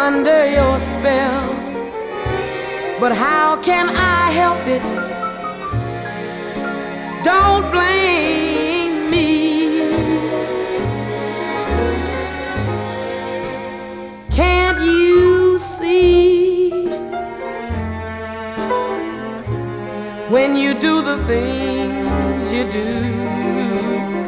under your spell. But how can I help it? Don't blame me. Can't you see when you do the things you do?